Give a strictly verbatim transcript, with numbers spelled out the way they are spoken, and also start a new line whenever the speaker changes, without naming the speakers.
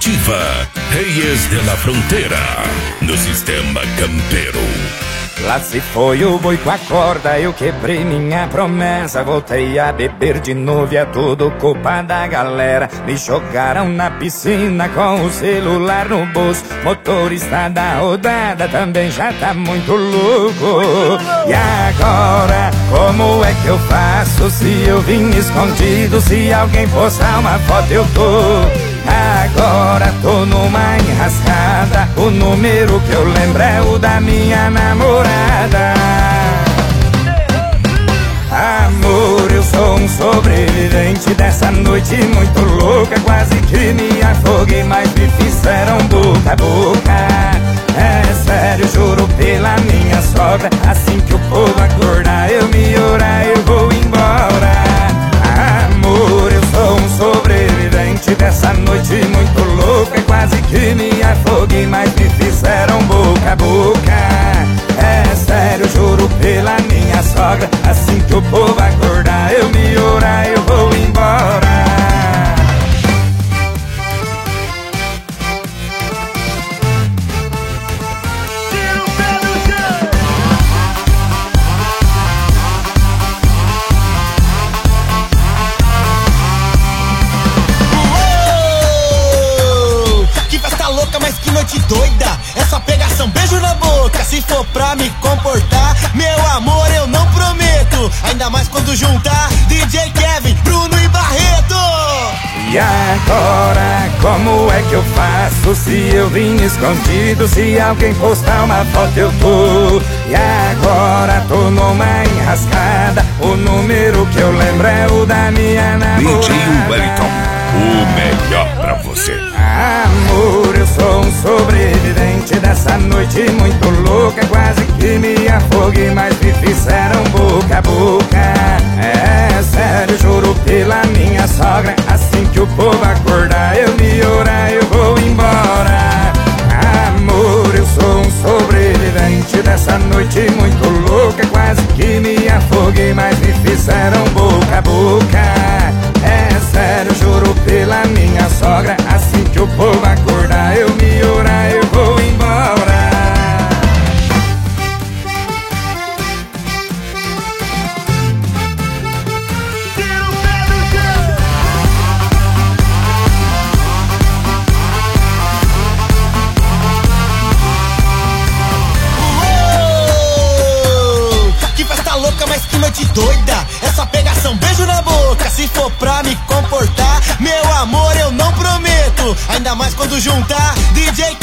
Definitiva, Reyes de la Frontera, no Sistema Campeiro.
Lá se foi o boi com a corda, eu quebrei minha promessa. Voltei a beber de novo e é tudo culpa da galera. Me jogaram na piscina com o celular no bolso. Motorista da rodada também já tá muito louco. E agora, como é que eu faço se eu vim escondido? Se alguém postar uma foto eu tô. Agora tô numa enrascada. O número que eu lembro é o da minha namorada. Amor, eu sou um sobrevivente dessa noite muito louca. Quase que me afoguei, mas me fizeram boca a boca. É sério, juro pela minha sogra. Assim que o povo acordar, eu me orar, eu vou embora. Amor, eu sou um sobrevivente dessa noite muito louca. Quase que me afoguei, mas me fizeram boca a boca. É sério, juro pela minha sogra. Assim que o povo acordar, eu me orar, eu vou embora.
Mas que noite doida, é só pegação, beijo na boca. Se for pra me comportar, meu amor, eu não prometo. Ainda mais quando juntar D J Kevin, Bruno e Barreto.
E agora, como é que eu faço se eu vim escondido? Se alguém postar uma foto eu tô. E agora tô numa enrascada. O número que eu lembro é o da minha namorada.
D J Wellington, o melhor pra você.
Amor, eu sou um sobrevivente dessa noite muito louca. Quase que me afoguei, mas me fizeram boca a boca. É sério, juro pela minha sogra. Assim que o povo acordar, eu me orar, eu vou embora. Amor, eu sou um sobrevivente dessa noite muito louca. Quase que me afoguei, mas me fizeram boca a boca. É sério, juro pela minha sogra. Assim que o povo acordar, eu me orar, eu vou embora.
Que festa louca, mas que noite doida. É só pegação, beijo na boca. Se for pra me comportar, meu amor, eu não prometo. Ainda mais quando juntar D J